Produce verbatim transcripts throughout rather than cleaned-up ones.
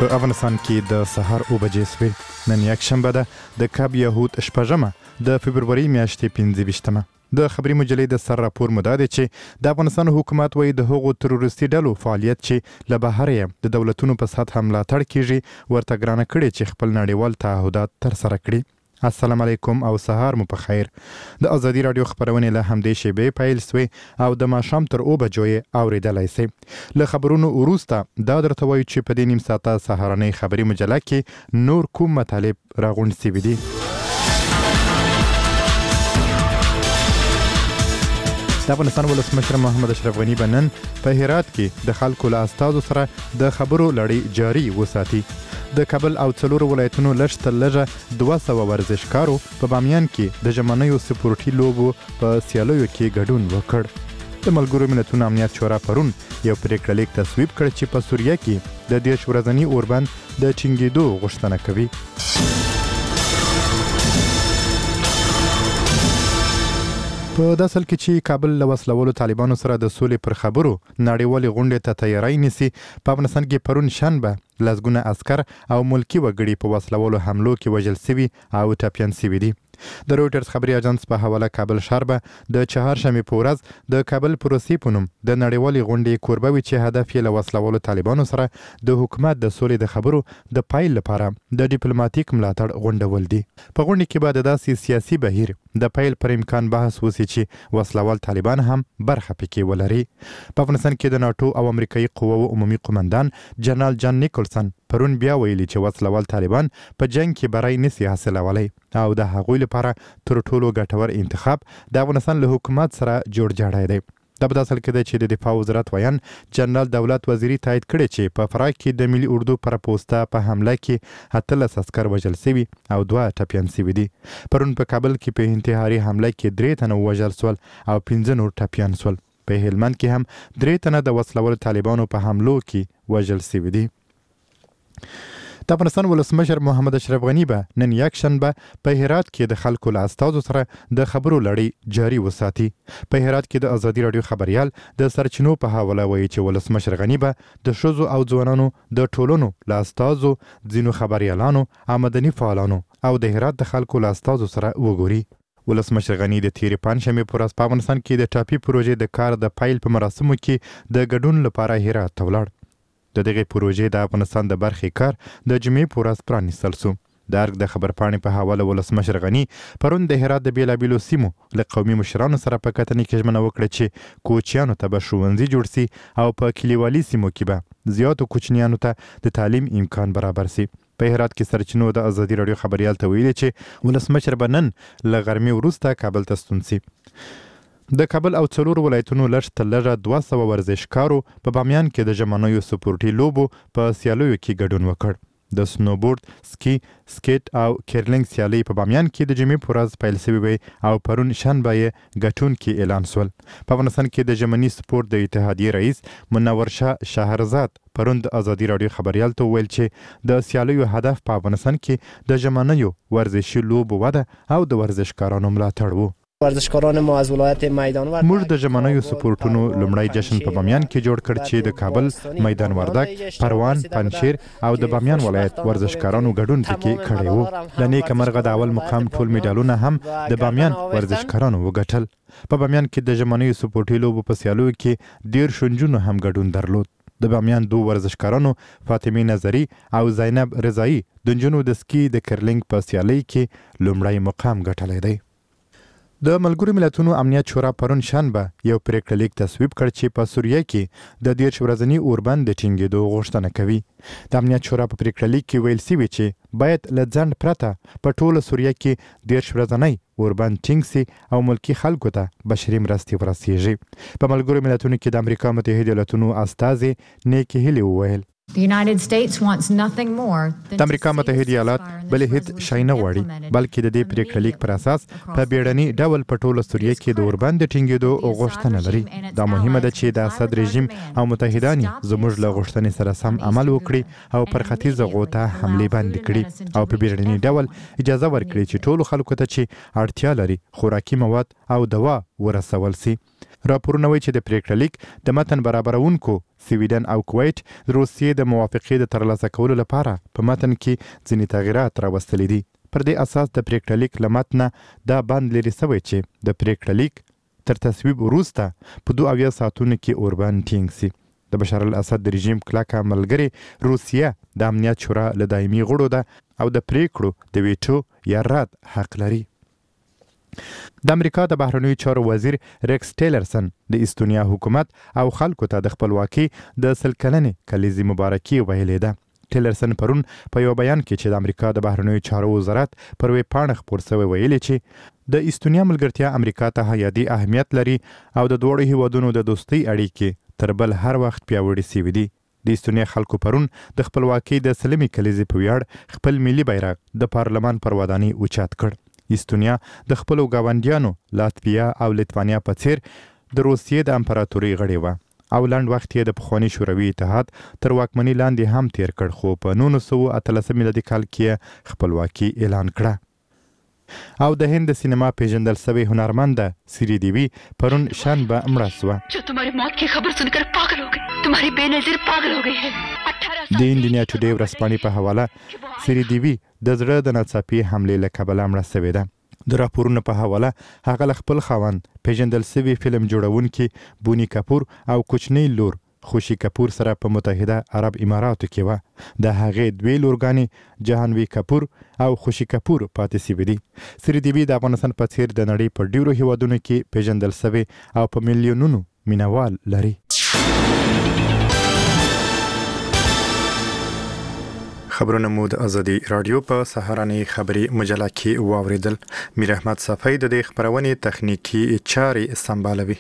په افغانستان کې د سهار اوه بجې سوې. نن یکشنبه ده د کب یهود شپږمه د فبروري میاشتې پنځه ویشتمه. د خبري مجلې د سر راپور مو دا دی چې د افغانستان حکومت وایي د هغو تروریستي ډلو فعالیت چې له بهر یې د دولتونو په سطحه ملاتړ کیږي ورته ګرانه کړي چې خپل نړیوال تعهدات ترسره کړي. السلام علیکم او سهار مو په خیر. د ازادي رادیو خبرونه له همدې شیبې پیل سوې او د ماښام تر اوه بجو یې اوریدلای سئ. له خبرونو وروسته دا درته وایو چې په دې نیم ساعته سهارنۍ خبري مجله کې نور کوم مطالب راغونډ سوي دي. د افغانستان ولسمشر محمد اشرف غني به نن په هرات کې د خلکو له استازو سره د خبرو لړۍ جاري وساتي. د کابل او څلورو ولایتونو لږ تر لږه دوه سوه ورزشکارو په بامیان کې د ژمنیو سپورټي لوبو په سیالیو کې ګډون وکړ. د ملګرو ملتونو امنیت شورا پرون یو پریکړه لیک تصویب کړ چې په سوریه کې د دېرش ورځني اوربند د ټینګېدو غوښتنه کوي. په داسې حال کې چې کابل له وسلوالو طالبانو سره د سولې پر خبرو نړیوالې غونډې ته تیاری نیسي، په افغانستان کې پرون شنبه لسګونه عسکر او ملکي وګړي په وسلوالو حملو کې وژل سوي او ټپیان سوي دي. د رویټرز خبري اژانس په حواله کابل ښار به د چهارشنبې په ورځ د کابل پروسې په نوم د نړیوالې غونډې کوربه وي چې هدف یې له وسلوالو طالبانو سره د حکومت د سولې د خبرو د پیل لپاره د ډیپلوماټیک ملاتړ غونډول دي. په غونډې کې به د داسې سیاسي بهیر د پیل پر امکان بحث وسي چې وسلوال طالبان هم برخه پکې ولري. په افغانستان کې د ناټو او امریکایي قواو عمومي قومندان جنرال جان نیکلسن پرون بیا ویلي چې وسلوال طالبان په جنگ کې بری نسي حاصلولی او د هغوی لپاره تر ټولو ګټور انتخاب د افغانستان له حکومت سره جوړ جاړی دی. دا په داسې حال کې دی چې د دفاع وزارت ویان جنرال دولت وزیري تایید کړی چې په فراه کې د ملي اردو پر پوسته په حمله کې اتلس عسکر وژل سوي او دوه ټپیان سوي دي. پرون په کابل کې په انتحاري حمله کې درې تنه وژل سول او پنځه نور ټپیان سول. په هلمند کې هم درې تنه د وسلوالو طالبانو په حملو کې وژل سوي دي. د افغانستان ولسمشر محمد اشرف غني به نن یکشنبه په هرات کې د خلکو له استازو سره د خبرو لړۍ جاري وساتي. په هرات کې د ازادي رادیو خبريال د سرچینو په حواله وایي چې ولسمشر غني به د ښځو او ځوانانو د ټولنو له استازو، ځینو خبريالانو او مدني فعالانو او د هرات د خلکو له استازو سره وګوري. ولسمشر غني د تیرې پنجشنبې په ورځ په افغانستان کې د ټاپي پروژې د کار د پیل په مراسمو کې د ګډون لپاره هرات ته ولاړ. د دغې پروژې د افغانستان د برخې کار د جمعې په ورځ پرانیستل سو. د ارګ د خبرپاڼې په حواله ولسمشر غني پرون د هرات د بیلابیلو سیمو له قومي مشرانو سره په کتنې کې ژمنه وکړه چې کوچیانو ته به ښوونځي جوړ سي او په کلیوالي سیمو کې به زیاتو کوچنیانو ته د تعلیم امکان برابر سي. په هرات کې سرچینو د ازادي رادیو خبريال ته ویلي چې ولسمشر به نن له غرمې وروسته کابل ته ستون سي. د کابل او څلورو ولایتونو لږ تر لږه دوه سوه ورزشکارو په بامیان کې د ژمنیو سپورټي لوبو په سیالیو کې ګډون وکړ. د سنوبورډ، سکی، سکیټ او کیرلینګ سیالۍ په بامیان کې د جمعې په ورځ پیل سوي وي او پرون شنبه یې ګټونکي اعلان سول. په افغانستان کې د ژمني سپورټ د اتحادیې رئیس منور شاه شهرزاد پرون د ازادي رادیو خبريال ته ویل چې د سیالیو هدف په افغانستان کې د ژمنیو ورزشي لوبو وده او د ورزشکارانو ملاتړ و. ورزشکاران ما از ولایت میدان وردک موږ د ژمنیو سپورټونو لومړی جشن په بامیان کې جوړ کړ چې د کابل، میدان وردک، پروان، پنجشیر او د بامیان ولایت ورزشکارانو ګډون پکې کړی و. د نیکه مرغه د اول مقام ټول میډالونه هم د بامیان ورزشکارانو وګټل. په بامیان کې د ژمنیو سپورټي لوبو په سیالیو کې دېرش نجونو هم ګډون درلود. د بامیان دوه ورزشکارانو فاطمه نظری او زینب رضایی د نجونو د سکی د کرلینګ په سیالۍ کې لومړی مقام ګټلی دی. د ملګرو ملتونو امنیت شورا پرون شنبه یو پریکړه لیک تصویب کړ چې په سوریه کې د دېرش ورځني اوربند د ټینګېدو غوښتنه کوي. د امنیت شورا په پریکړه لیک کې ویل سوي چې باید له ځنډ پرته په ټوله سوریه کې دېرش ورځنی اوربند ټینګ سي او ملکي خلکو ته بشري مرستې ورسیږي. په ملګرو ملتونو کې د امریکا متحده ایالاتونو استازي نیکي هیلي وویل The United States wants nothing more than د امریکا متحده ایالات بل هیڅ شی نه غواړي بلکې د دې پریکړه لیک پر اساس په بیړني ډول په ټوله سوریه کې د اوربند ټینګېدو غوښتنه لري. دا مهمه ده چې د اسد رژیم او متحدان زموږ له غوښتنې سره سم عمل وکړي او پر ختیځه غوته حملې بند کړي او په بیړني ډول اجازه ورکړي چې ټولو خلکو ته چې اړتیا لري خوراکي مواد او دوا ورسول سي. راپورونه وایي چې د پریکړه لیک د متن برابرونکو سویډن او کویت د روسیې د موافقې د ترلاسه کولو لپاره په متن کې ځینې تغیرات راوستلي دي. پر دې اساس د پریکړه لیک له متنه دا بند لري سوی چې د پریکړه لیک تر تصویب وروسته په دوه اویا ساعتونو کې اوربند ټینګ سي. د بشار الاسد د رژیم کلکه ملګرې روسیه د امنیت شورا له دایمي غړو ده او د پریکړو د ویټو یا رد حق لري. د امریکا د بهرنیو چارو وزیر ریکس ټیلرسن د استونیا حکومت او خلکو ته د خپلواکۍ د سل کلنې کلیزې مبارکي ویلې ده. ټیلرسن پرون په یو بیان کې چې د امریکا د بهرنیو چارو وزارت پر ویب پاڼه خپور شوی ویلي چې د استونیا ملګرتیا امریکا ته حیاتي اهمیت لري او د دوړو هیوادونو د دوستۍ اړیکې تر بل هر وخت پیاوړي سوي دي. د استونیا خلکو پرون د خپلواکۍ د سلمې کلیزې په ویاړ خپل ملي بیرغ د پارلمان پر ودانۍ اوچت کړ. استونیا د خپلو ګاونډیانو لاتویا او لیتوانیا په څیر د روسیې د امپراتورۍ غړې وه او لنډ وخت یې د پخواني شوروي اتحاد تر واکمنۍ لاندې هم تیر کړ، خو په نولس سوه اتلسم میلادي کال کې خپلواکي اعلان کړه. او د هند د سینما پیژندل شوی هنرمند سری دیوی پرون شنبه مړه شوه. जो तुम्हारी मौत की खबर सुनकर पागल हो गई, तुम्हारी बेनज़ीर पागल हो गई है. د انډیا ټوډے ورځپاڼې په حواله سری دیوی د زړه د ناڅاپي حملې له کبله مړه شوې ده. د راپورونو په حواله هغه له خپل خاوند پیژندل شوي فلم جوړونکي بونی کپور او کوچنی لور خوشی کپور سره په متحده عرب اماراتو کې وه. د هغې دوی لورګانې جهانوي کپور او خوشی کپور پاتې شوي دي. سری دیوی د افغانستان په څیر د نړۍ په ډیرو هیوادونو کې پیژندل شوی او په میلیونونو مینوال لري. خبرونه مو د ازادي رادیو په سهارنۍ خبري مجله کې واوریدل. میر احمد صفای د دې خبرونې تخنیکی چارې سمبالوي.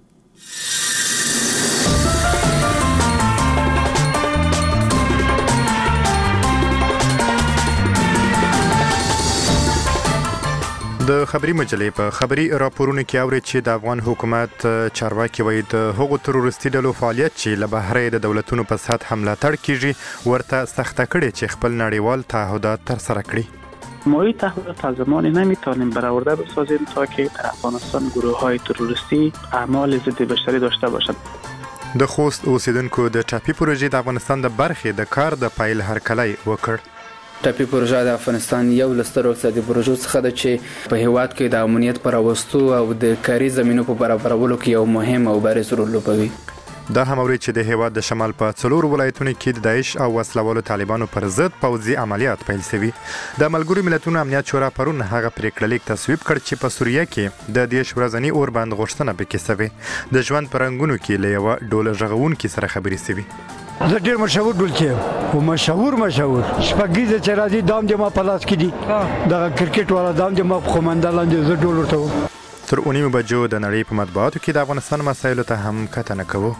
د خبري مجلې په خبري راپورونو کې اوري چې د افغان حکومت چارواکي وایي د هغو تروریستي ډلو فعالیت چې له بهرې د دولتونو په سطح ملاتړ کیږي ورته سخته کړي چې خپل نړیوال تعهدات ترسره کړي. ما این تعهدات از زمانی نمیتونیم برآورده بسازیم تا که در افغانستان گروه‌های تروریستی اعمال ضد بشری داشته باشند. د خوست اوسیدونکو د ټاپي پروژې د افغانستان د برخې د کار د پایل هرکلی وکړ. ټاپي پروژه د افغانستان یو له سترو اقتصادي پروژو څخه ده چې په هیواد کې د امنیت پر راوستو او د کاري زمینو په برابرولو کې یو مهم او بارز رول لوبوي. دا هم اوري چې د هیواد د شمال په څلور ولایتونو کې د داعش او وسلوالو طالبانو پر ضد پوځي عملیات پیل شوي. د ملګرو ملتونو امنیت شورا پرون هغه پریکړه لیک تصویب کړ چې په سوریه کې د دیش ورځنی اوربند غوښتنه پکې شوې. د ژوند په رنګونو کې له یوه ډول غږونکي سره خبرې شوي. زه ډیر مشهور ډول کې او مشهور مشهور شپږیزه چې راځي دام د ما په لاس کې دي د کرکټ والا دام د ما په خمنده لاندې زه ډول ورته تر اونیمو بجو د نړۍ په مطبوعاتو کې د افغانستان مسایلو ته هم کتنه کوو.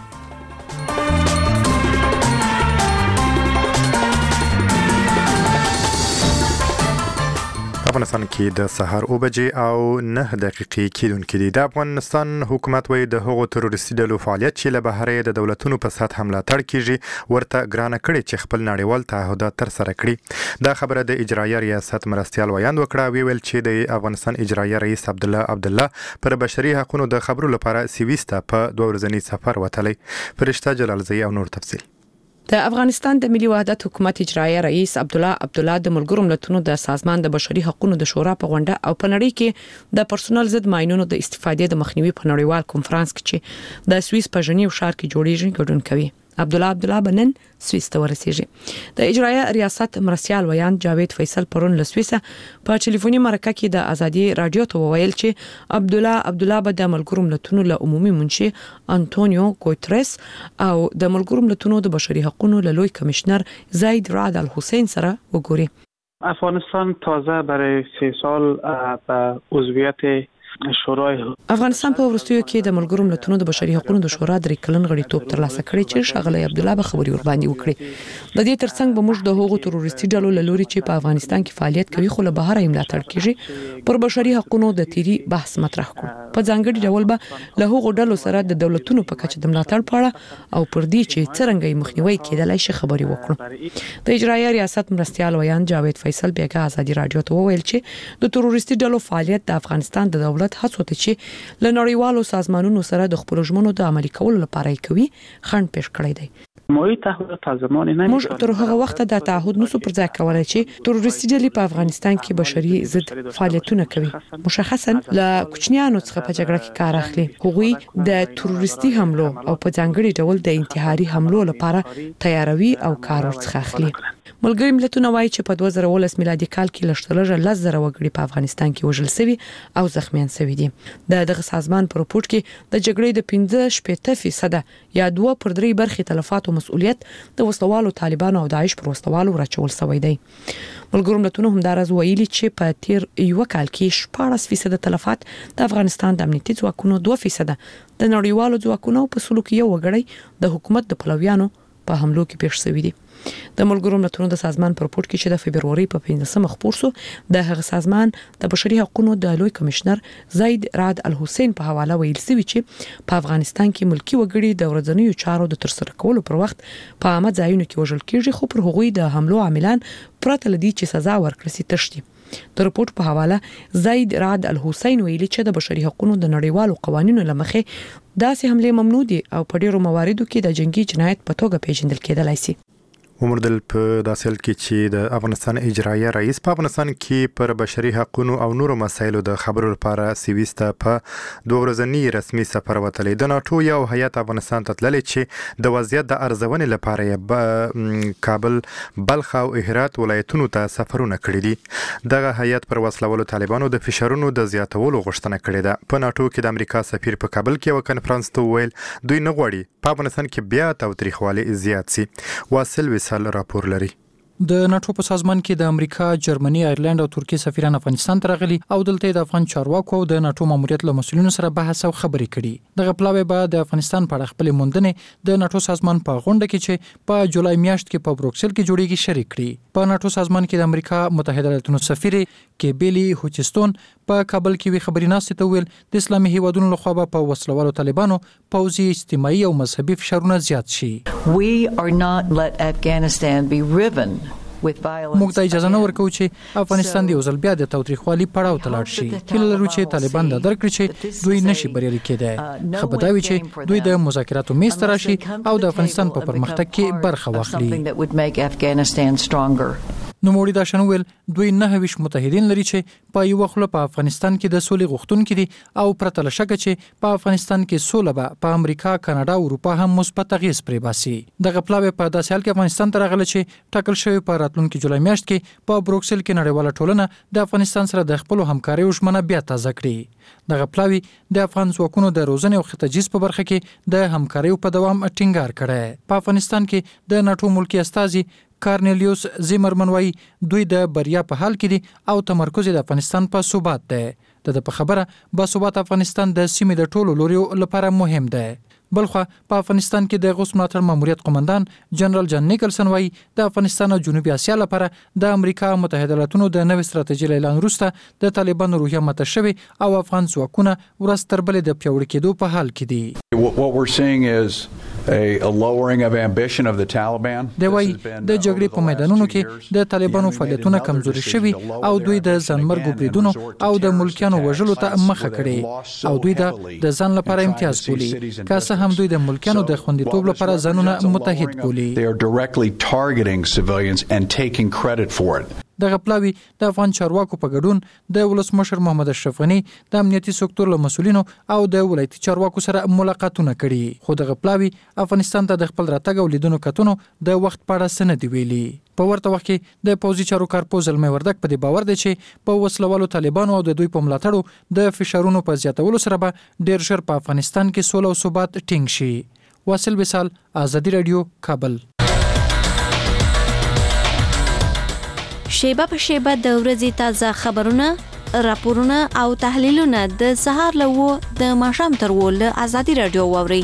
افغانستان کې د سهار او بجې او نه دقیقې کېدونکې دي. د افغانستان حکومت وایي د هغو تروریستي ډلو فعالیت چې له بهرې د دولتونو په سطح ملاتړ کیږي ورته ګرانه کړي چې خپل نړیوال تعهدات ترسره کړي. دا خبره د اجرایه ریاست مرستیال ویاند وکړه. ویل چې د افغانستان اجرایه رئیس عبدالله عبدالله پر بشري حقوقو د خبرو لپاره سویسته په دوه ورځني سفر وتلی. فرشته جلالزئی او نور تفصیل. د افغانستان د ملي وحدت حکومت اجرایه رئیس عبدالله عبدالله د ملګرو ملتونو د سازمان د بشري حقوقو د شورا په غونډه او په نړۍ کې د پرسونل ضد ماینونو د استفادې د مخنیوي په نړیوال کنفرانس کې چې د سویس په ژنیو ښار کې جوړیږي ګډون کوي. عبدالله عبدالله بنن سویس ته ورسیږي. د اجرایه ریاست مرستیال ویاند جاوید فیصل پرون له سویسه په ټلیفوني مرکه کې د ازادي رادیو ته وویل چې عبدالله عبدالله به د ملګرو ملتونو له عمومي منشي انټونیو ګوتریس او د ملګرو ملتونو د بشري حقوقو له لوی کمشنر زید رعد الحسین سره وګوري. افغانستان تازه برای سه سال به عضویت شورای افغانستان په ورستیو کې د ملګرو ملتونو د بشري حقوقو د شورا درې کلن غړیتوب ترلاسه کړی چې ښاغلی عبدالله به خبري ور باندې وکړي. د دې ترڅنګ به موږ د هغو تروریستي ډلو له لوري چې په افغانستان کې فعالیت کوي خو له بهر یې ملاتړ کیږي پر بشري حقوقو د تیری بحث مطرح کړو. په ځانګړي ډول به له هغو ډلو سره د دولتونو په کچه د ملاتړ په اړه او پر دې چې څرنګه یې مخنیوي کېدلای شي خبري وکړو. د اجرایه ریاست مرستیال ویاند جاوید فیصل بیګا ازادي رادیو ته وویل چې د تروریستي ډلو فعالیت د افغانستان د دولت دولت هڅو ته چې له نړیوالو سازمانونو سره د خپل ژمنو د عملي کولو لپاره کوي خنډ پیښ کړی دی. موږ تعهد تا زمان نه موږ تر هغه وخت د تعهد نسو پر ځای کولای چې تروریستي ډلې په افغانستان کې بشري ضد فعالیتونه کوي. مشخصا له کوچنیانو څخه په جګړه کې کار اخلي. هغوی د تروریستي حملو او په ځانګړي ډول د انتحاري حملو لپاره تیاروي او کار ورڅخه اخلي. ملګری ملتونه وایي چې په دوه زره ولس میلادي کال کې لږترلږه لس زره وګړي په افغانستان کې وژل شوي او زخمیان شوي دي. د دغه سازمان په رپورت کې د جګړې د پنځه شپږ فیصد یا دوه پر درې برخې تلفات او مسؤلیت د وسلوالو طالبانو او داعش پر وسلوالو راچول شوی دی. ملګری ملتونه همدارز ویلي چې په تیر یو کال کې شپږ فیصد تلفات د افغانستان د امنیتي ځواکونو دوه فیصد د نړیوالو ځواکونو په سلو کې یو وګړی د حکومت د پلویانو په حملو کې پیښ شوی دي. د ملګرو ملتونو د سازمان په رپورت کې چې د فبروري په پنځمه خپور شو د هغه سازمان د بشري حقوقو د لوی کمشنر زید راد الحسین په حواله ویل شوی چې په افغانستان کې ملکی وګړي د ورځنیو چارو د ترسره کولو پر وخت په عامه ځایونو کې وژل کیږي، خو پر هغوی د حملو عاملان پرته لدی چې سزا ورکړي سي تشتي. د رپورت په حواله زید راد الحسین ویلي چې د بشري حقوقو د نړیوالو قوانینو لمخې داسې حمله ممنوع دي او په ډیرو مواردو کې د جنگي جنایت په توګه پیژندل کېدلای شي. ومردل په داسل کې چې د افغانستان اجرایه رئیس په افغانستان کې پر بشري حقوقو او نورو مسایلو د خبرو لپاره سويسته په دوه ورځنی رسمي سفر وتلی. د ناتو یو هیئت افغانستان ته تللی چې د وضعیت د ارزونې لپاره یې کابل، بلخ او هرات ولایتونو ته سفرونه کړي دي. دغه هیئت پر وسلوالو طالبانو د فشارونو د زیاتولو غوښتنه کړې ده. په ناتو کې د امریکا سفیر په کابل کې یو کنفرانس ته ویل دوی نه غواړي په افغانستان کې بیا تاوتریخوالی زیات سي. واصل وصال راپور لري. د ناتو په سازمان کې د امریکا، جرمني، ایرلند او ترکیه سفیران افغانستان ته راغلي او دلته د افغان چارواکو او د ناتو ماموریت له مسؤلینو سره بحث او خبرې کړي. دغه پلاوی به د افغانستان په اړه خپل موندنې د ناتو سازمان په غونډه کې چې په جولای میاشت کې په بروکسل کې جوړیږي شریک کړي. په ناتو سازمان کې د امریکا متحده ایالاتونو سفیر کیبلی هوچستون په کابل کې وی خبري ناستې ته ویل د اسلامي هیوادونو لخوا به په وسلوالو طالبانو پوځي، اجتماعي او مذهبي فشارونه زیات شي. We are not let Afghanistan be riven. موږ ته اجازه نه ورکوو چې افغانستان د یو ځل بیا د تاوتریخوالي پړاو ته لاړ شي. هیله لرو چې طالبان دا درک کړي چې دوی نشي بریالي کېدای. خو به دا وي چې دوی د مذاکراتو میز ته راشي او د افغانستان په پرمختګ کې برخه واخلي. نو موړي دا شنو ویل دوی نه ویش متحدین لري چې په یو خپل په افغانستان کې د سولې غوښتونکي دي او پرته له شک چې په افغانستان کې سوله به په امریکا، کاناډا او اروپا هم مثبت اغیز پرې باسي. دغه پلاوی په داسې حال کې افغانستان ته راغلی چې ټاکل شوی په راتلونکي جولای میاشت کې په بروکسل کې نړیواله ټولنه د افغانستان سره د خپل همکاریو ژمنه بیا تازه کړي. دغه پلاوی د افغان ځواکونو د روزنې او ختجیز په برخه کې د همکاریو په دوام ټینګار کړي. په افغانستان کې د ناتو ملکی استازي کارنلیوس زیمرمن وایي دوی د بریا په حال کې دي او تمرکز د افغانستان په ثبات دی. د په خبره با ثبات افغانستان د سیمې د ټولو لوريو لپاره مهم دی. بلخو په افغانستان کې د غوث ملاتړ ماموریت قومندان جنرال جان نیکلسن وایي د افغانستان او جنوبي اسیا لپاره د امریکا متحده ایالاتونو د نوې ستراتیژۍ اعلان وروسته د طالبانو روحیه ماته شوې او افغان ځواکونه ورځ تر بلې د پیاوړي کېدو په حال کې دي. What we're seeing is a, a lowering of ambition of the Taliban. د وای د جګړې په میدانونو کې د طالبانو فعالیتونه کمزوري شوي او دوی د ځانمرګو بریدونو او د ملکیانو وژلو ته مخه کړي او دوی د د ځان لپاره امتیاز بولي. که څه هم دوی د ملکیانو د خوندیتوب لپاره ځانونه متحد بولي. They are directly targeting civilians and taking credit for it. دغه پلاوی د افغان چارواکو په ګډون د ولسمشر محمد اشرف غنی د امنیتي سکتور له مسولینو او د ولایتي چارواکو سره ملاقاتونه کړي. خو دغه پلاوی افغانستان ته د خپل راتګ او لیدونو کتونو د وخت په اړه سند ویلي. په ورته وخت کې د پوځي چارو کارپوز زلمی وردک په دې باور دی چې په وسلوالو طالبانو او د دوی په ملاتړو د فشارونو په زیاتولو سره به ډیر ژر په افغانستان کې سوله او ثبات ټینګ شي. واصل وصال، آزادی رادیو، کابل. شیبه په شیبه د ورځې تازه خبرونه، راپورونه او تحلیلونه د سهار له و د ماښام تر و له آزادی رادیو واوري.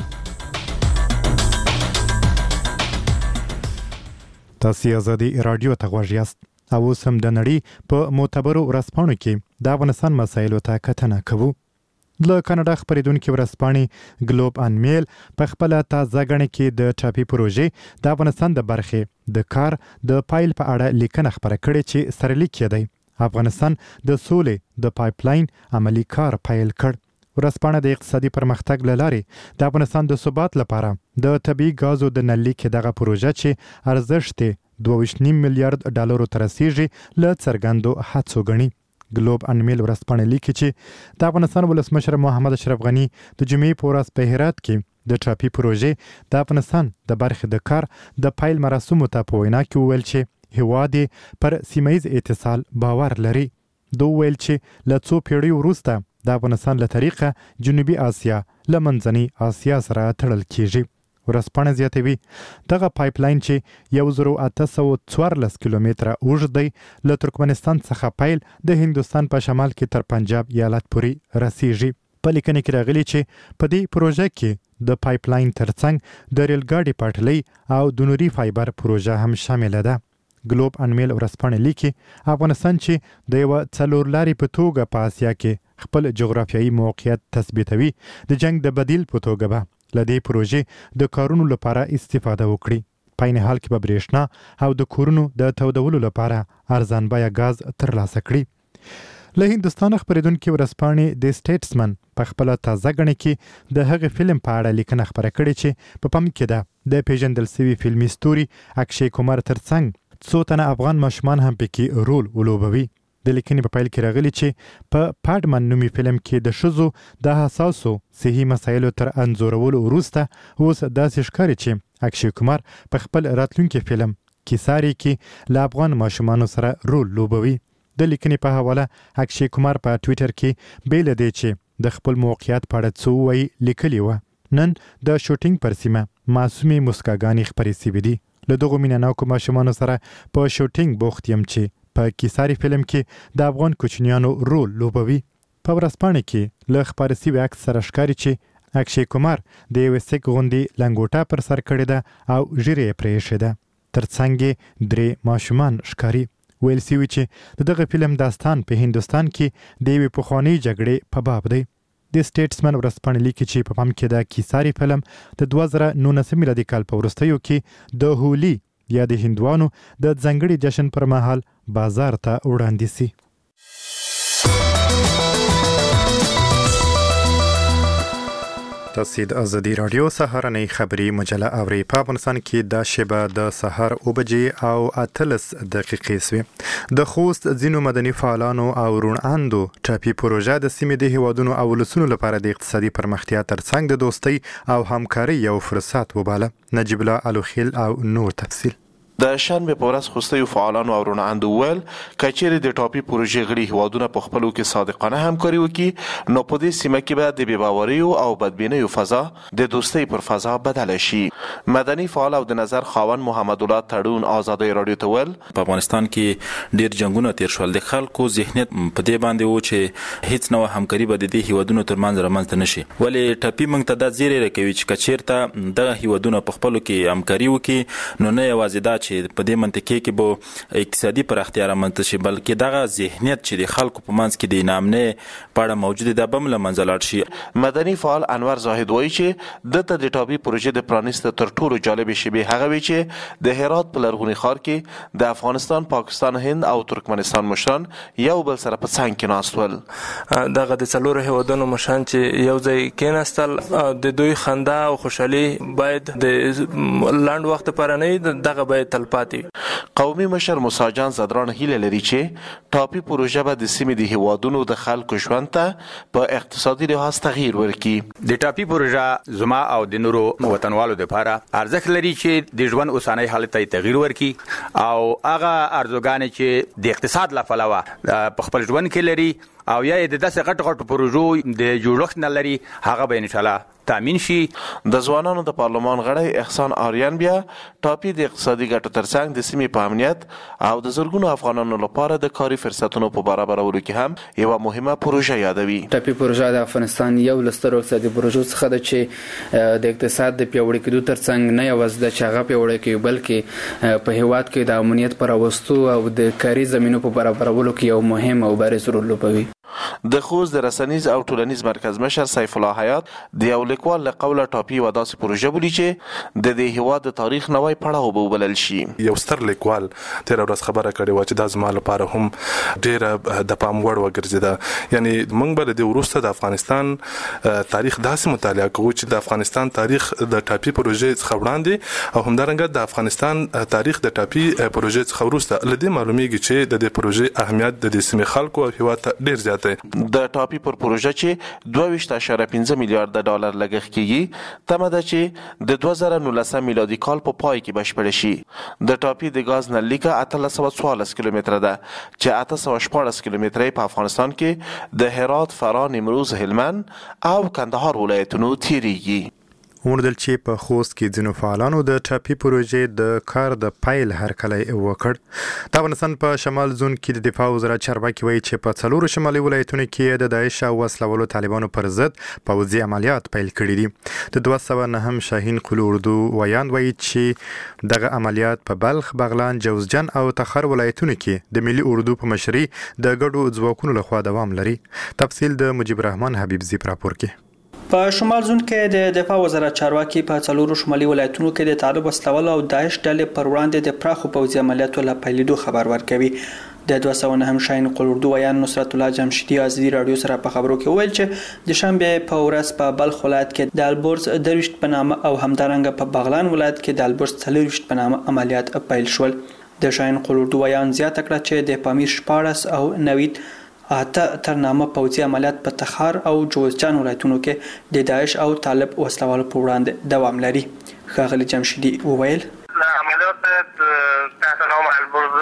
تاسو آزادی رادیو ته غوږ یاست او اوس هم د نړۍ په معتبرو ورځپاڼو کې د افغانستان مسایلو ته کتنه کوو. له کاناډا خبرېدونکې ورځپاڼې ګلوب ان میل په خپله تازه ګڼه کې د ټاپي پروژې د افغانستان د برخې د کار د پایل په اړه لیکنه خپره کړې چې سرلیک یې دی افغانستان د سولې د پایپلاین عملی کار پیل کړ. ورځپاڼه د اقتصادي پرمختګ له لارې د افغانستان د ثبات لپاره د طبیعي ګازو د نل لیک دغه پروژه چې ارزښت یې دوه ویشت نیم میلیارډ ډالرو ته رسیږي له څرګندو هڅو ګڼي. ګلوب ان میل ورځپاڼه لیکي چې د افغانستان ولسمشر محمد اشرف غني د جمعې په ورځ په هرات کې د ټاپي پروژې د افغانستان د برخې د کار د پیل مراسمو ته په وینا کې وویل چې هیواد پر سیمه ییز اتصال باور لري. دوی ویل چې له څو پیړیو وروسته د افغانستان له طریقه جنوبي اسیا له منځنۍ اسیا سره تړل کیږي. ورځپاڼه زیاتوي دغه پایپلاین چې یو زرو اته سوه څوارلس کیلومتره اوږد دی له ترکمنستان څخه پیل د هندوستان په شمال کې تر پنجاب ایالت پورې رسیږي. په لیکنه کې راغلي چې په دې پروژه کې د پایپلاین ترڅنګ د ریل ګاډي پټلۍ او د نوري فایبر پروژه هم شامل ده. ګلوب ان میل ورځپاڼه لیکي افغانستان چې د یو څلور لاري په توګه په اسیا کې خپل جغرافیایي موقعیت تثبیتوي د جنگ د بدیل په توګه به له دې پروژې د کارونو لپاره استفاده وکړي. په عین حال کې به برېښنا او د کورونو د تودولو لپاره ارزان بیه ګاز ترلاسه کړي. له هندوستان خپرېدونکي ورځپاڼې د سټیټسمن په خپله تازه ګڼه کې د هغې فلم په اړه لیکنه خپره کړې چې په پام کې ده د پیژندل سوي فلمي ستوري اکشي کمار ترڅنګ څو تنه افغان ماشومان هم پکې رول ولوبوي. د لیکنې په پیل کې راغلي چې په پاډمن نومي فلم کې د ښځو د حساسو صحي مسایلو تر انځورولو وروسته اوس داسې ښکاري چې اکشي کمار په خپل راتلونکي فلم کیساري کې له افغان ماشومانو سره رول لوبوي. د لیکنې په حواله اکشي کمار په ټویټر کې بې له دې چې د خپل موقعیت په اړه څه ووایي لیکلي وه. نن د شوټینګ پر سیمه معصومې مسکاګانې خپرې سوي دي. له دغو مینهناکو ماشومانو سره په شوټینګ بوخت یم چې په کیساري فلم کې د افغان کوچنیانو رول لوبوي. په ورځپاڼه کې له خپاره سوي عکس سره ښکاري چې اکشي کمار د یوې سیک غوندې لنګوټه پر سر کړې ده او ږیره یې پرې ایښې ده. ترڅنګ یې درې ماشومان ښکاري. ویل سوي چې د دغه فلم داستان په هندوستان کې د یوې پخوانۍ جګړې په باب دی. د سټیټسمن ورځپاڼه لیکي چې په پام کې د کیساري فلم د دوه زره نولسم میلادي کال په وروستیو کې د هولي یا د هندوانو د ځانګړي جشن پر مهال بازار ته وړاندې سي. تاسو د ازادي رادیو سهارنۍ خبری مجله اوري. په افغانستان کې د شبه د سحر او بجې او اتلس دقیقې سوي. د خوست ځینو مدني فعالانو او روڼاندو ټاپي پروژه د سیمې د هیوادونو او ولسونو لپاره د اقتصادي پرمختیا ترڅنګ د دوستۍ او همکارۍ یو فرصت وباله. نجیب الله الوخیل او نور تفصیل. د شنبه په ورځ خوستي فعالانو او روڼاندو ول کچېرې د ټاپي پروژې غړي هیوادونه په خپلو کې صادقانه همکاري وکړي نو په دې سیمه کې به د بېباوریو او بدبینیو فضا د دوستۍ پر فضا بدله شي. مدني فعال او د نظر خاوند محمد الله تړون آزادۍ رادیو ته ول په افغانستان کې ډیر جنگونه تیر شول. د خلکو ذهنیت په دې باندې و چې هیڅ نوع همکاري به د دې هیوادونو ترمنځ رامنځته نشي. ولې ټاپي موږ ته دا زیری راکوي چې کچېرته دغه هیوادونه په خپلو کې همکاري وکړي نو نه یوازې دا چې په دې منطقې کې به اقتصادي پراختیا رامنځته شي بلکې دغه ذهنیت چې د خلکو په منځ کې د نامنې په اړه موجود دی به هم له منځه لاړ شي. مدني فعال انور زاهد وایي چې دته د ټاپي پروژې د پرانیسته تر ټولو جالبې شیبې هغه وي چې د هرات په لرغوني ښار کې د افغانستان، پاکستان، هند او ترکمنستان مشران یو بل سره په څنګ کې ناست ول. دغه د څلورو هیوادونو مشران چې یو ځای کېناستل د دوی خندا او خوشحالي باید د لنډ وخت لپاره نه وي، دغه باید تلپاتې. قومي مشر موسی جان زدران هیله لري چې ټاپي پروژه به د سیمې د هیوادونو د خلکو ژوند ته په اقتصادي لحاظ تغییر ورکړي. د ټاپي پروژه زما او د نورو وطنوالو لپاره ارزښت لري چې د ژوند اوسنۍ حالت ته تغییر ورکړي او هغه ارزوګانې چې د اقتصاد له پلوه په خپل ژوند کې لري او یا د داسې غټ غټ پروژو د جوړښت نه لري هغه به ان شاء الله تامین شي. د ځوانانو د پارلمان غړی احسان آریان بیا ټاپي د اقتصادي ګټو ترڅنګ د سیمې په امنیت او د زرګونو افغانانو لپاره د کاري فرصتونو په برابرولو کې هم یوه مهمه پروژه یادوي. ټاپي پروژه د افغانستان یو له سترو اقتصادي پروژو څخه ده چې د اقتصاد د پیاوړي کېدو ترڅنګ نه یوازې د چې هغه پیاوړی کوي بلکې په هیواد کې د امنیت په راوستو او د کاري زمینو په برابرولو کې یو مهم او بارز رول لوبوي. د خوست د رسنیز او ټولنیز مرکز مشر سیف الله حیات د یو لیکوال له قوله ټاپي و داسې پروژه بولي چې د دې هیواد د تاریخ نوی پړاو به وبلل شي. یو ستر لیکوال تیر ورځ خبره کړې و چې دا زما لپاره هم ډېره د پام وړ وګرځېده. یعنی موږ به د وروسته د افغانستان تاریخ داسې مطالعه کوو چې د افغانستان تاریخ د ټاپي پروژې څخه وړاندې او همدارنګه د افغانستان تاریخ د ټاپي پروژې څخه وروسته لدې معلومیږي چې د دې پروژې اهمیت د دې سیمې خلکو او هیواد ته ډېر زیات دی. د ټاپي پر پروژه چې دوه ویشت اعشاریه پنځه میلیارډ ډالر لګښت کیږي تمه ده چې د دوه زره نولسم میلادي کال په پای کې بشپړ شي. د ټاپي د غاز نلیکه اتلس سوه څوارلس کیلومتره ده چې اته سوه شپاړس کیلومتره په افغانستان کې د هرات، فراه، نیمروز، هلمند او کندهار ولایتونو تیریږي. وموندل چې په خوست کې ځینو فعالانو د ټاپي پروژې د کار د پایل هرکلی وکړ. د افغانستان په شمال زون کې د دفاع وزارت چارواکي وایي چې په څلورو شمالي ولایتونو کې د داعش او وسلوالو طالبانو پر ضد پوځي عملیات پیل کړي دي. د دوه سوه نهم شاهین قلو اردو ویاند وایي چې دغه عملیات په بلخ، بغلان، جوزجان او تخار ولایتونو کې د ملي اردو په مشرۍ د ګډو ځواکونو لخوا دوام لري. تفصیل د مجيب الرحمن حبیبزی په راپور کې. په شمال زون کې د دفاع وزارت چارواکي په څلورو شمالي ولایتونو کې د طالب وسلوالو او داعش ډلې پر وړاندې د پراخو پوځي عملیاتو له پیلېدو خبر ورکوي. د دوه سوه نهم شاهین قلو اردو ویان نصرت الله جمشیدی ازدی رادیو سره په خبرو کې ویل چې د شنبه په ورځ په بلخ ولایت کې د البرز درویشت په نامه او همدارنګه په بغلان ولایت کې د البرز څلورویشت په نامه عملیات پیل شول. د شاهین قلو اردو ویان زیاته کړه چې د پامیر شپاړس او نوید اته تر نامه پوځي عملیات په تخار او جوزجان ولایتونو کې د داعش او طالب وسلوالو په وړاندې دوام لري. ښاغلي جمشیدی وویل عملیات تحت نام البرز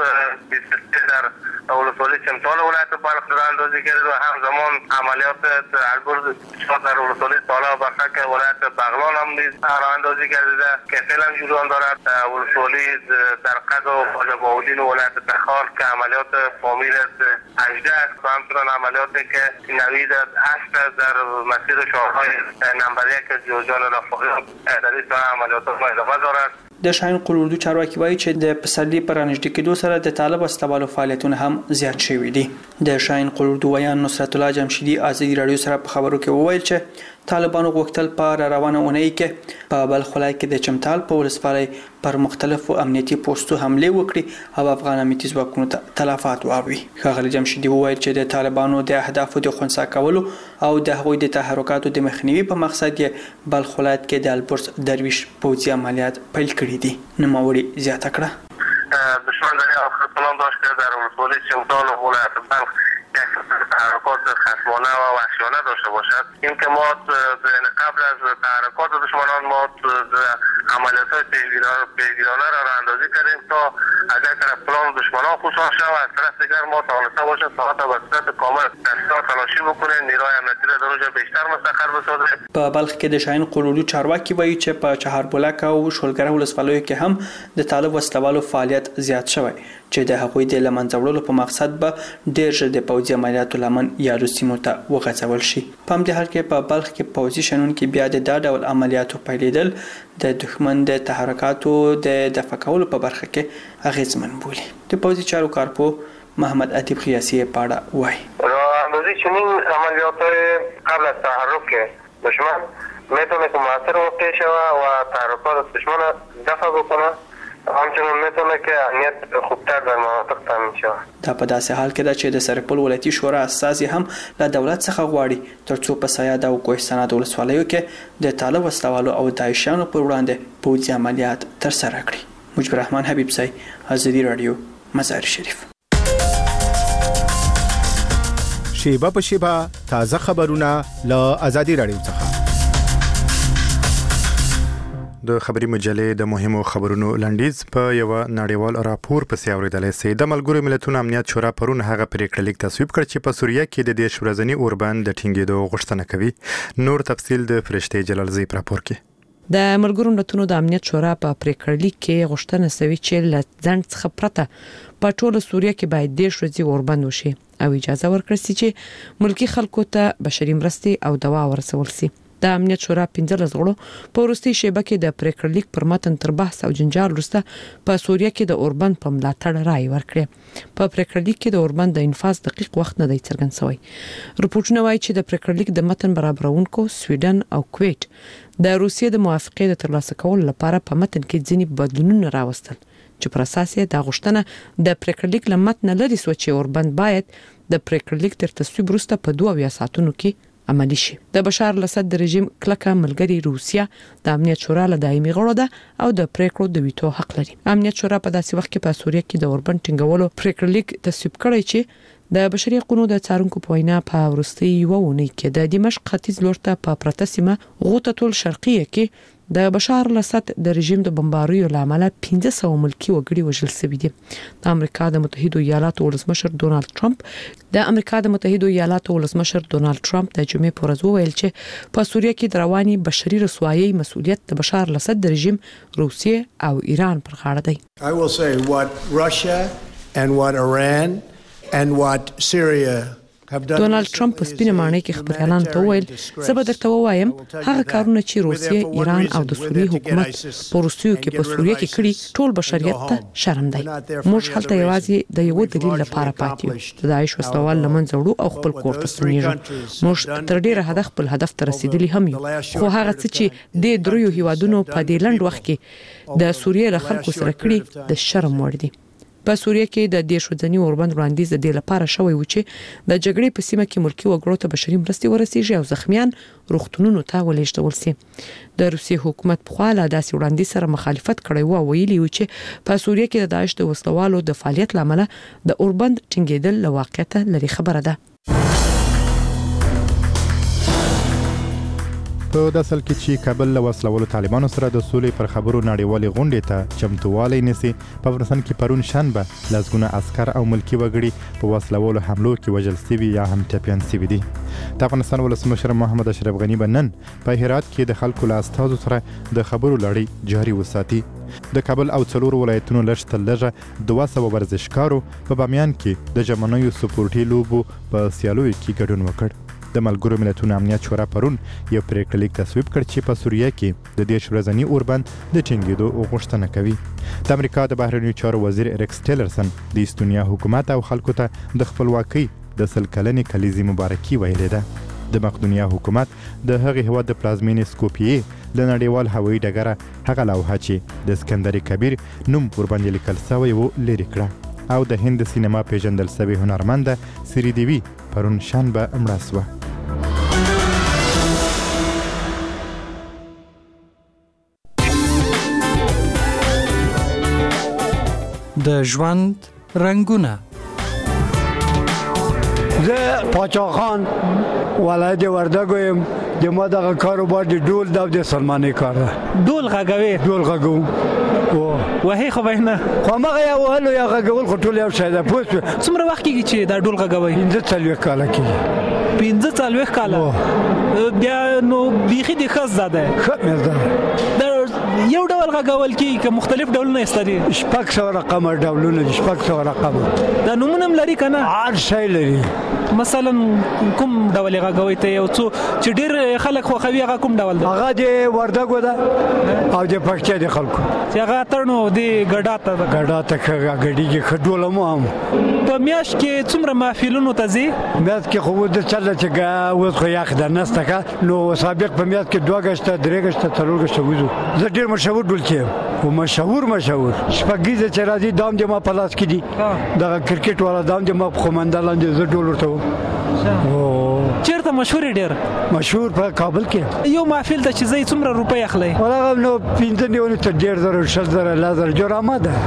در ولسوالی چمتال ولایت بلخ را اندازی کرد و همزمان عملیات البرز در ولسوالی سالا و برخک ولایت بغلان هم نیز را اندازی کرده که فعلا جریان دارد. ولسوالی در قد و خواجه باودین ولایت تخار که عملیات فامیل هجده است و همچنان عملیاتی که نوید هشت در مسیر شهرهای نمبر یک جوزجان رفاقی در این ساحه عملیات ما اضافه دارد. د شاهین قلو اردو چارواکي وایي چې د پسرلي پر رانژدې کېدو سره د طالب وسلوالو فعالیتونه هم زیات شوي دي. د شاهین قلو اردو ویان نصرت الله جمشیدی ازدی رادیو سره په خبرو کې وویل چې طالبانو غوښتل په روانه اونۍ کې په بلخ ولایت کې د چمتال په ولسوالۍ پر مختلفو امنیتي پوسټو حمله وکړي او افغان امنیتي ځواکونو ته تلفات واوړي. ښاغلي جمشیدی وویل چې د طالبانو د اهدافو د خنثی کولو او د هغوی د تحرکاتو د مخنیوي په مقصد یې بلخ ولایت کې د البرز درویش پوځي عملیات پیل کړي دي. نوموړي زیاته کړه دشمن در خطران داشت که در ولسوالی چمتال و ولایت بلخ تحرکات خصمانه و وحشیانه داشته باشد. این که ما قبل از تحرکات دشمنان ما عملیات های پیگیرانه را اندازی کردیم تا از یک طرف پلان دشمنان خوشحال شد و از طرف دیگر ما توانسته باشیم ساعت و صورت کامل دستگاه تلاشی بکنیم، نیروی امنیتی را در اونجا بیشتر مستقر بسازیم. په بلخ کې د شاهین قلو اردو چارواکي وایي چې په چهاربولک او شولګره ولسوالیو کې هم د طالب وسلوالو فعالیت زیات شوی چې د هغوی د لمنځه وړلو په مقصد به ډېر ژر د پوځي عملیاتو لمن یادو سیمو ته وغځول شي. په همدې حال کې په بلخ کې پوځي شنونکي بیا د دا ډول عملیاتو پیلېدل د دښمن د تحرکاتو د دفع کولو په برخه کې اغېزمن بولي. د پوځي چارو کارپو محمد ادیب خیاسی په اړه وایي راندازی چنین عملیات قبل از تحرک دشمن میتونه که موثر واقع شود و تحرکات دشمن دفع بکنه، همچنین میتونه که امنیت خوبتر در مناطق تامین شود. دا په داسې حال کې ده چې د سرپل ولایتي شورا اساسي هم له دولت څخه غواړي ترڅو په سیاد او کوهستان د ولسوالیو کې د طالب وسلوالو او داعشانو پر وړاندې پوځي عملیات ترسره کړي. مجيب الرحمن حبیبزی، ازدی رادیو، مزار شریف. شیبه په شیبه تازه خبرونه له ازادي رادیو څخه. د خبري مجلې د مهمو خبرونو لنډیز په یو نړیوال راپور پسې اوریدل سي. د ملګرو ملتونو امنیت شورا پرون هغه پریکړه لیک تصویب کړ چې په سوریه کې د دیش ورځنی اوربند د ټینګېدو غوښتنه کوي. نور تفصیل د فرشته جلالزی راپور کې. د ملګرو ملتونو د امنیت شورا په پریکړه لیک کې غوښتنه شوې چې له ځنډ څخه پرته په ټوله سوریه کې باید دیش ورځې اوربند وشي او اجازه ورکړي چې ملکی خلکو ته بشري مرستې او دوا ورسول شي. د د امنیت شورا پنځلس غړو په وروستي شیبه کې د پریکړه لیک پر متن تر بحث او جنجال وروسته په سوریه کې د اوربند په ملاتړ رائے ورکړه. په پریکړه لیک کې د اوربند د انفاذ دقیق وخت نه دی څرګند شوی. رپورټونه وایي چې د پریکړه لیک د متن برابرونکو سویډن او کویت د روسیې د موافقې د ترلاسه کولو لپاره په متن کې ځینې بدلونونه راوستل چې پر اساس یې د غوښتنه د پریکړه لیک له متن لري سو چې اوربند باید د پریکړه لیک تر تصویب وروسته په دوه اویا ساعتونو کې عملی شي. د بشار الاسد د رژیم کلکه ملګری روسیا د امنیت شورا له دایمي غړو ده او د پریکړو د ویټو حق لري. امنیت شورا په داسې وخت کې په سوریه کې د اوربند ټینګولو پریکړه لیک تصویب کړی چې د بشري حقوقو د څارونکو په وینا په وروستي یو ونې کې د دمشق ختیځ لور ته په پرته سیمه غوطه تل شرقیه کې د بشار الاسد د رژیم د بمباریو لامل پنځه سوه ملکی وګړي وژل شوي دي. د امریکا د متحده ایالاتو ولسمشر ډونالد ټرمپ د امریکا د متحده ایالاتو ولسمشر ډونالد ټرمپ د جمعې پر ورځ وویل چې په سوریه کې د رواني بشري رسوایي مسؤلیت د بشار الاسد د رژیم روسیې او ایران پر غاړه دی. I will say what Russia and what Iran and what Syria ډونالد ټرمپ په سپینه معنی کې خبريالانو ته وویل زه به درته وایم هغه کارونه چې روسیې، ایران او د سوریې حکومت په روسیو کې په سوریه کې کړي ټول بشریت ته شرم دی. موږ هلته یوازې د یو دلیل لپاره پاتې یو د داعش وسلوال لمنځه وړو او خپل کور ته ستنیږو. موږ تر ډیره حد خپل هدف ته رسیدلی هم یو، خو هغه څه چې د دریو هیوادونو په دې لنډ وخت کې د سوریې له خلکو سره کړي د شرم وړ دي. په سوریه کې د دې شوځنی اوربند وړاندیز د دې لپاره شوی و چې د جګړې په سیمه کې ملکی وګړو ته بشري مرستې ورسیږي او زخمیان روغتونونو ته ولېږدول شي. د روسیې حکومت په خوا له داسې وړاندیز سره مخالفت کړی و او ویلي و چې په سوریه کې د داعش د وسلوالو د فعالیت لامل د اوربند ټینګېدل له واقعیت لري خبره ده. په داسل کې چې کابل له وسلوالو طالبانو سره د سولې پر خبرو نړیوالې غونډې ته چمتووالی نیسي، په افغانستان کې پرون شنبه لسګونه عسکر او ملکی وګړي په وسلوالو حملو کې وژل شوي یا هم ټپیان شوي دي. د افغانستان ولسمشر محمد اشرف غني به نن په هرات کې د خلکو له استازو سره د خبرو لړۍ جاري وساتي. د کابل او څلورو ولایتونو لږ تر لږه دوه سوه ورزشکارو په بامیان کې د ژمنیو سپورټي لوبو په سیالیو کې ګډون وکړ. د ملګرو ملتونو امنیت شورا پرون یو پریکړه لیک تصویب کړ چې په سوریه کې د دېرش ورځني اوربند د ټینګېدو غوښتنه کوي. د امریکا د بهرنیو چارو وزیر ریکس ټیلرسن د استونیا حکومت او خلکو ته د خپلواکۍ د سل کلنې کلیزې مبارکي ویلې ده. د مقدونیا حکومت د هغې هېواد د پلازمینې سکوپیې له نړیوال هوایي ډګره هغه لوحه چې د اسکندر کبیر نوم ورباندې لیکل سوی و لرې کړه او د هند سینما پیژندل سوې هنرمنده سری دیوي پرون شنبه مړه سوه. د ژوند رنگونه. زه پاچا خان ولایت وردګو یم. د ما دغه کاروبار د ډول د سلماني کار ده. ډول غږوي ډول غږو او وهي خو به نه خو مغه یو هلو یا غږول خو ټول یو شی ده. پوه څومره وخت کېږي چې دا ډول غږوي؟ پنځه څلوېښت کاله کېږي. پنځه څلوېښت کاله بیا نو بیخي د ښه زده ده. ښه مې زده یو ډول غږول کېږي که مختلف ډولونه یې شته دي؟ شپږ سوه رقمه ډولونه دي. شپږ سوه رقمه. دا نومونه هم لري که نه؟ هر شی لري. مثلا کوم ډول یې غږوئ ته یو څو چې ډېر خلک خوښوي هغه کوم ډول ده؟ هغه د وردګو ده او د پکتیا د خلکو چې هغه اتر نو د ګډا ته ده. ګډا ته ګډېږي ښه ډوله مو هم. په میاشت کې څومره محفلونو ته ځي؟ میاشت کې خو د چله چې اوس خو یخ ده نسته که نو سابق په میاشت کې دوه ګشته درې ګشته څلور ګشته وځو. زه ډېر مشهور ډولچی یم او مشهور مشهور شپږیزه چې راځي دام د ما په لاس کې دي. دغه کرکټ والا دام د ما په خمنده لاندې زه ډول ورته وم. چېرته مشهور یې ډېر؟ مشهور په کابل کې. یو محفل ته چې ځئ څومره روپۍ اخلئ؟ هغه نو پنځه نیولې تر ډېر زره شل زره لس زره جرامه ده.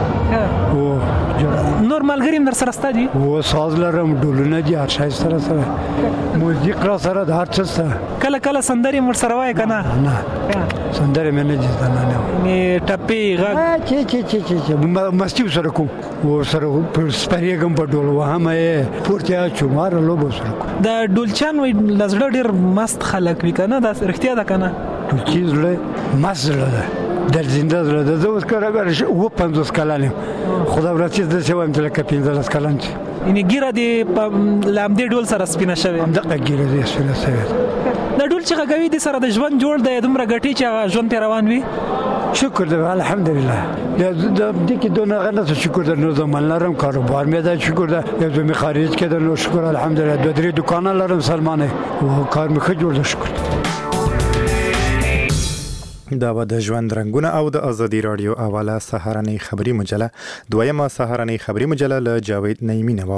نور ملګري هم در سره شته دي؟ او ساز لرم ډولونه دي هر شی سره سره موزیک را سره د هر څه سره. کله کله سندرې مو ورسره وایې که نه؟ نه سندرې مې نه دي زده نه نه ټپې غږ چې چې چې چې مستي ورسره کوم ورسره سپرېږم په ډول وهمه یې پورته اچوم هره لوبه ورسره کوم. د ډولچیان وایي له زړه ډېر مست خلک وي که نه؟ دا رښتیا ده که نه؟ ډولچي زړه مست زړه ده در زنده زړه د زه اوس کارګر و پنځوس کلن یم خدا ورسې د څه وایم چې لکه پنځلس کلن چې یعنې ګیره دې په لامدې ډول سره سپینه شوې همدغه ګیره دې سپینه شوې دا ډول چې غږوي دې سره د ژوند جوړ دی دومره ګټې چې هغه ژوند پرې روان وي شکر دی الحمدلله د دې کې دونه غنه شکر دی نو زمان لرم کاروبار مې ده شکر دی یو ځمې خارج کې ده نو شکر الحمدلله دوه درې دکانه لرم سلمانه او کار مې ښه جوړ دی شکر دا به د ژوند رنګونه او د ازادي رادیو اواله سهارنۍ خبری مجله دویمه سهارنۍ خبری مجله له جاوید نعیمی نه